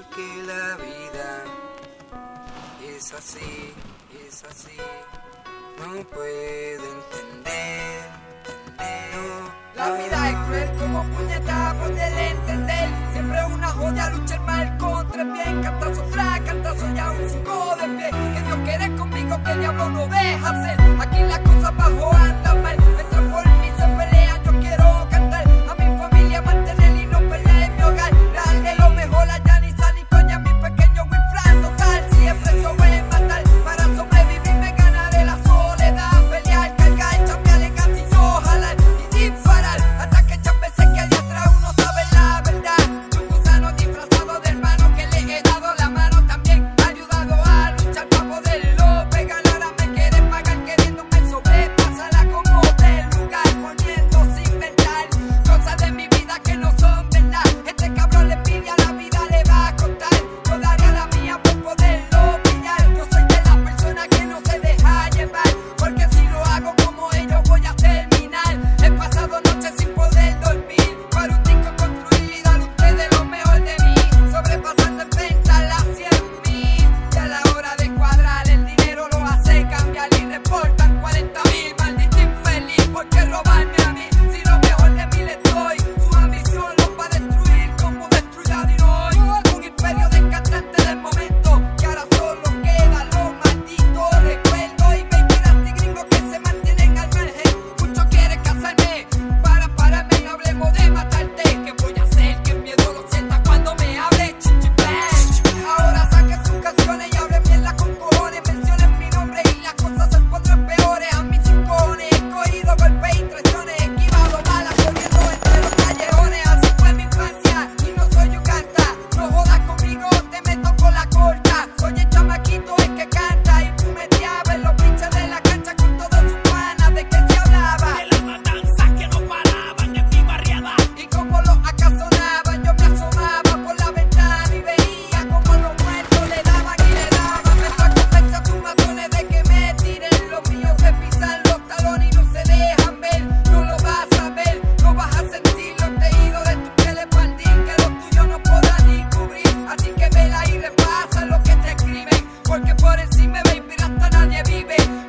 porque la vida es así, no puedo entender, no. La vida es cruel como puñeta, poder entender. Siempre una joya, lucha el mal contra el bien. Cantazo tras cantazo y aún sigo de pie. Que Dios quiere conmigo, que el diablo no deja hacer. Aquí las cosas bajo andan mal. Mientras por mí se pelean, yo quiero cantar. A mi familia mantener y no pelear en mi hogar. Darle lo mejor a Yanisa, ni coña, mi pequeño Wilfran total. Siempre yo voy a matar. Para sobrevivir me ganaré la soledad. Pelear, cargar, chambear en gatillo, jalar y disparar. Hasta que chambe se quede atrás, uno sabe la verdad. Un gusano disfrazado de hermano que le he dado la mano. También ha ayudado a luchar para poderlo pegar. Ahora me quieren pagar queriéndome sobrepasarla como del lugar. Poniendo sin verdad cosas de mi vida que no son verdad. Este cabrón le envidia, la vida le va a contar. Yo daría la mía por poderlo pillar. Yo soy de las personas que no se deja llevar, porque si lo hago como ellos voy a terminar. He pasado noches sin poder dormir para un disco construir y dar a ustedes lo mejor de mí. Sobrepasando en venta las 100,000. Y a la hora de cuadrar el dinero lo hace cambiar y reportan 40,000. Maldito infeliz, ¿por qué robarme a mí? Si lo mejor de mí les doy. Su ambición los va a destruir como destruirá Dinoy. Un imperio de cantantes del momento, que ahora solo quedan los malditos recuerdos. Y baby nasty gringos que se mantienen al margen. Muchos quieren casarme para pararme y hablemos de matarte. ¿Qué voy a hacer? Que el miedo lo sienta cuando me hable chichipán. Ahora saquen sus canciones y hablen mierda con cojones. Mencionen mi nombre y las cosas se pondrán peores. A mis cincones he cogido golpes y traiciones, esquivado balas corriendo entre los callejones. Así fue mi infancia y no soy Uganda. No jodas conmigo, te meto con la corta. Soy el chamaquito el que canta y fumeteaba en los pinches de la cancha con todos sus panas. ¿De qué se hablaba? De las matanzas que no paraban en mi barriada. Y como los acasonaban, yo me asomaba por la ventana y veía como los muertos le daban y le daban. Me convence a tus matones de que me tiren. Los míos te pisan los talones y no se dejan ver. No lo vas a ver, no vas a sentir los tejidos de tu piel expandir, que los tuyos no podrán ni cubrir. Así que vela y repasa lo que te escriben, porque por encima baby hasta nadie vive.